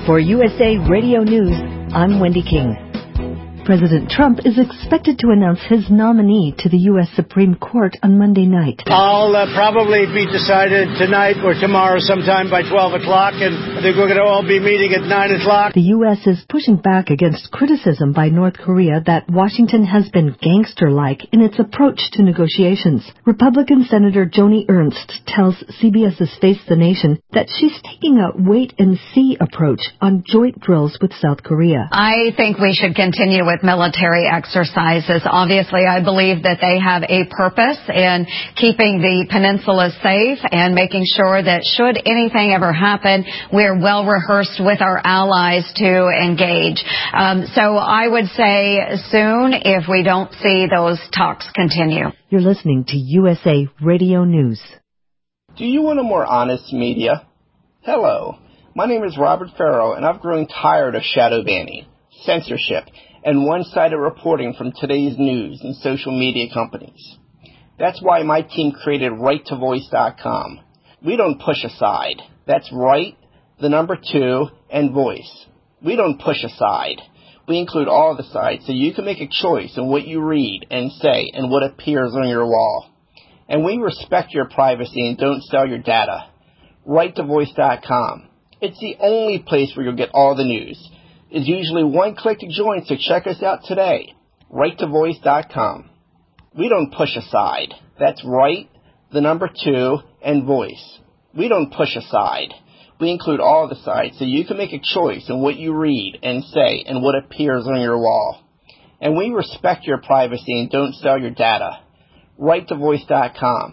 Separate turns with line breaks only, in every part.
For USA Radio News, I'm Wendy King. President Trump is expected to announce his nominee to the U.S. Supreme Court on Monday night.
I'll probably be decided tonight or tomorrow sometime by 12 o'clock, and I think we're going to all be meeting at 9 o'clock.
The U.S. is pushing back against criticism by North Korea that Washington has been gangster-like in its approach to negotiations. Republican Senator Joni Ernst tells CBS's Face the Nation that she's taking a wait-and-see approach on joint drills with South Korea.
I think we should continue with military exercises. Obviously, I believe that they have a purpose in keeping the peninsula safe and making sure that should anything ever happen, we're well rehearsed with our allies to engage. So I would say soon if we don't see those talks continue.
You're listening to USA Radio News.
Do you want a more honest media? Hello, my name is Robert Farrow, and I've grown tired of shadow banning, censorship, and one-sided reporting from today's news and social media companies. That's why my team created RightToVoice.com. We don't push aside. That's right, the number 2, and voice. We don't push aside. We include all the sides so you can make a choice in what you read and say and what appears on your wall. And we respect your privacy and don't sell your data. RightToVoice.com. It's the only place where you'll get all the news. Is usually one click to join, so check us out today. RightToVoice.com. We don't push aside. That's right, the number 2, and voice. We don't push aside. We include all the sides so you can make a choice in what you read and say and what appears on your wall. And we respect your privacy and don't sell your data. RightToVoice.com.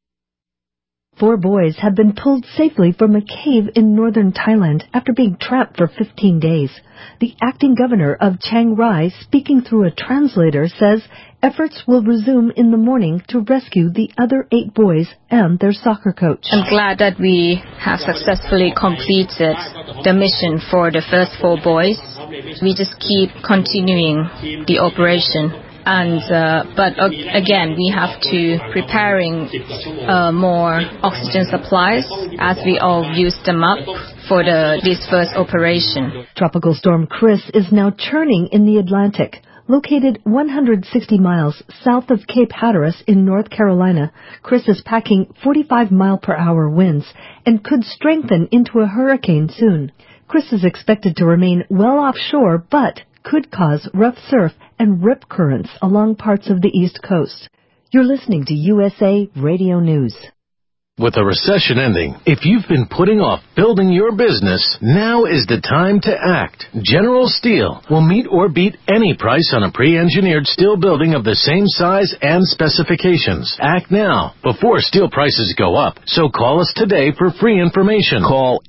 4 boys have been pulled safely from a cave in northern Thailand after being trapped for 15 days. The acting governor of Chiang Rai, speaking through a translator, says efforts will resume in the morning to rescue the other 8 boys and their soccer coach.
I'm glad that we have successfully completed the mission for the first 4 boys. We just keep continuing the operation. But again, we have to preparing more oxygen supplies as we all use them up for this first operation.
Tropical storm Chris is now churning in the Atlantic. Located 160 miles south of Cape Hatteras in North Carolina, Chris is packing 45-mile-per-hour winds and could strengthen into a hurricane soon. Chris is expected to remain well offshore, but could cause rough surf and rip currents along parts of the East Coast. You're listening to USA Radio News.
With a recession ending, if you've been putting off building your business, now is the time to act. General Steel will meet or beat any price on a pre-engineered steel building of the same size and specifications. Act now, before steel prices go up. So call us today for free information.
Call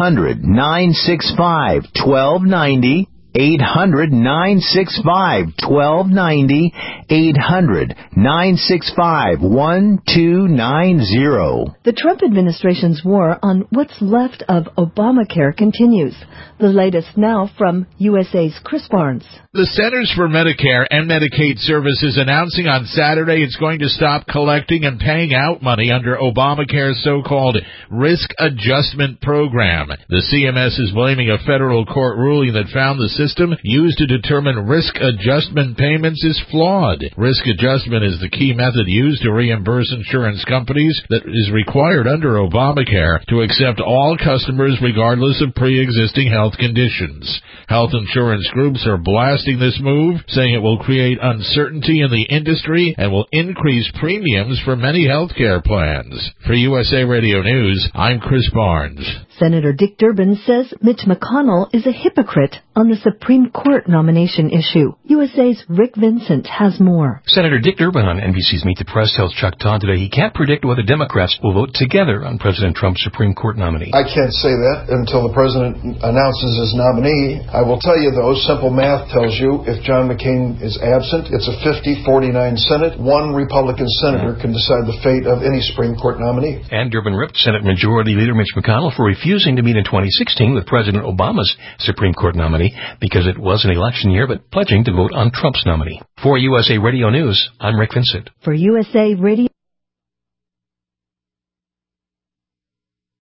800-965-1290. 800-965-1290, 800-965-1290.
The Trump administration's war on what's left of Obamacare continues. The latest now from USA's Chris Barnes.
The Centers for Medicare and Medicaid Services announcing on Saturday it's going to stop collecting and paying out money under Obamacare's so-called risk adjustment program. The CMS is blaming a federal court ruling that found the system used to determine risk adjustment payments is flawed. Risk adjustment is the key method used to reimburse insurance companies that is required under Obamacare to accept all customers regardless of pre-existing health conditions. Health insurance groups are blasting this move, saying it will create uncertainty in the industry and will increase premiums for many health care plans. For USA Radio News, I'm Chris Barnes.
Senator Dick Durbin says Mitch McConnell is a hypocrite on the Supreme Court nomination issue. USA's Rick Vincent has more.
Senator Dick Durbin on NBC's Meet the Press tells Chuck Todd today he can't predict whether Democrats will vote together on President Trump's Supreme Court nominee.
I can't say that until the president announces his nominee. I will tell you, though, simple math tells you if John McCain is absent, it's a 50-49 Senate. One Republican senator can decide the fate of any Supreme Court nominee.
And Durbin ripped Senate Majority Leader Mitch McConnell for refusing to meet in 2016 with President Obama's Supreme Court nominee because it was an election year, but pledging to vote on Trump's nominee. For USA Radio News, I'm Rick Vincent.
For USA Radio